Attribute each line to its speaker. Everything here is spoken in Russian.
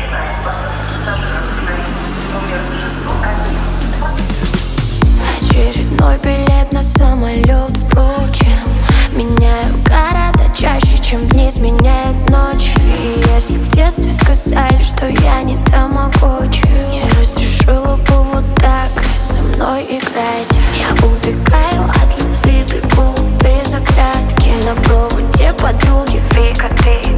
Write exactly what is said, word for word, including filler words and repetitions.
Speaker 1: Очередной билет на самолет, впрочем, меняю города чаще, чем дни сменяет ночи. И если в детстве сказали, что я не тамагочи, не разрешила бы вот так со мной играть. Я убегаю от любви, бегу без оглядки. На проводе подруги, Вика, ты